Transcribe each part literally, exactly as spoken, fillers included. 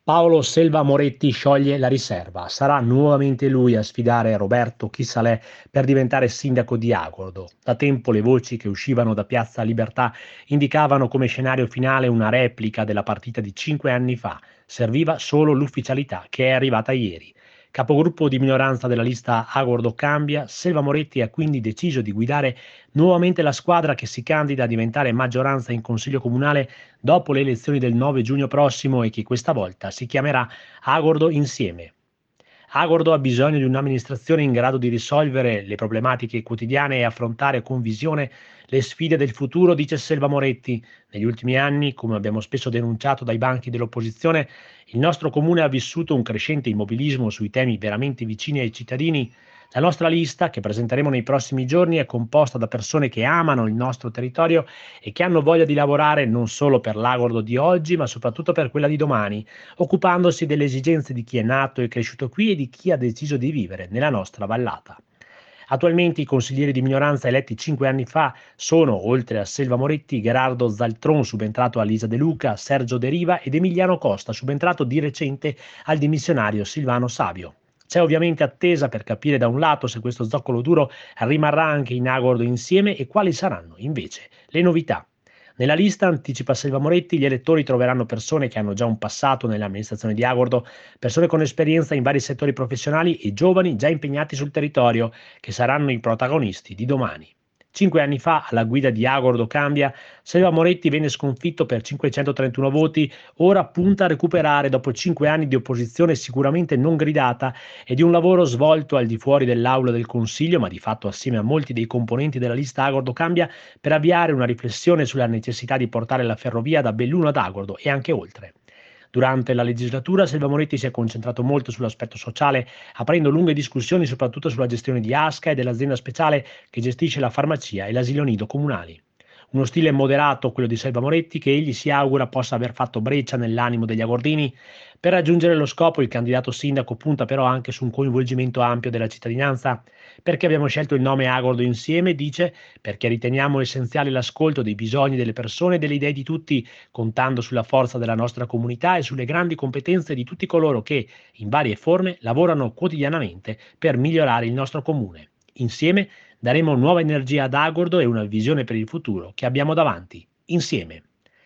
Paolo Selva Moretti scioglie la riserva. Sarà nuovamente lui a sfidare Roberto Chisalè per diventare sindaco di Agordo. Da tempo le voci che uscivano da Piazza Libertà indicavano come scenario finale una replica della partita di cinque anni fa. Serviva solo l'ufficialità, che è arrivata ieri. Capogruppo di minoranza della lista Agordo Cambia, Selva Moretti ha quindi deciso di guidare nuovamente la squadra che si candida a diventare maggioranza in Consiglio Comunale dopo le elezioni del nove giugno prossimo e che questa volta si chiamerà Agordo Insieme. Agordo ha bisogno di un'amministrazione in grado di risolvere le problematiche quotidiane e affrontare con visione le sfide del futuro, dice Selva Moretti. Negli ultimi anni, come abbiamo spesso denunciato dai banchi dell'opposizione, il nostro comune ha vissuto un crescente immobilismo sui temi veramente vicini ai cittadini. La nostra lista, che presenteremo nei prossimi giorni, è composta da persone che amano il nostro territorio e che hanno voglia di lavorare non solo per l'Agordo di oggi, ma soprattutto per quella di domani, occupandosi delle esigenze di chi è nato e cresciuto qui e di chi ha deciso di vivere nella nostra vallata. Attualmente i consiglieri di minoranza eletti cinque anni fa sono, oltre a Selva Moretti, Gerardo Zaltron, subentrato a Lisa De Luca, Sergio De Riva ed Emiliano Costa, subentrato di recente al dimissionario Silvano Savio. C'è ovviamente attesa per capire da un lato se questo zoccolo duro rimarrà anche in Agordo insieme e quali saranno invece le novità. Nella lista, anticipa Selva Moretti, gli elettori troveranno persone che hanno già un passato nell'amministrazione di Agordo, persone con esperienza in vari settori professionali e giovani già impegnati sul territorio, che saranno i protagonisti di domani. Cinque anni fa, alla guida di Agordo Cambia, Selva Moretti venne sconfitto per cinquecentotrentuno voti, ora punta a recuperare dopo cinque anni di opposizione sicuramente non gridata e di un lavoro svolto al di fuori dell'aula del Consiglio, ma di fatto assieme a molti dei componenti della lista Agordo Cambia, per avviare una riflessione sulla necessità di portare la ferrovia da Belluno ad Agordo e anche oltre. Durante la legislatura Selva Moretti si è concentrato molto sull'aspetto sociale, aprendo lunghe discussioni soprattutto sulla gestione di Asca e dell'azienda speciale che gestisce la farmacia e l'asilo nido comunali. Uno stile moderato, quello di Selva Moretti, che egli si augura possa aver fatto breccia nell'animo degli agordini. Per raggiungere lo scopo il candidato sindaco punta però anche su un coinvolgimento ampio della cittadinanza. Perché abbiamo scelto il nome Agordo Insieme, dice, perché riteniamo essenziale l'ascolto dei bisogni delle persone e delle idee di tutti, contando sulla forza della nostra comunità e sulle grandi competenze di tutti coloro che, in varie forme, lavorano quotidianamente per migliorare il nostro comune. Insieme daremo nuova energia ad Agordo e una visione per il futuro che abbiamo davanti, insieme.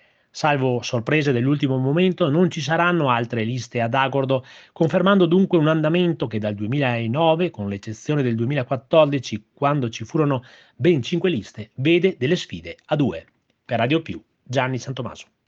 Salvo sorprese dell'ultimo momento, non ci saranno altre liste ad Agordo, confermando dunque un andamento che dal duemilanove, con l'eccezione del duemilaquattordici, quando ci furono ben cinque liste, vede delle sfide a due. Per Radio Più, Gianni Santomaso.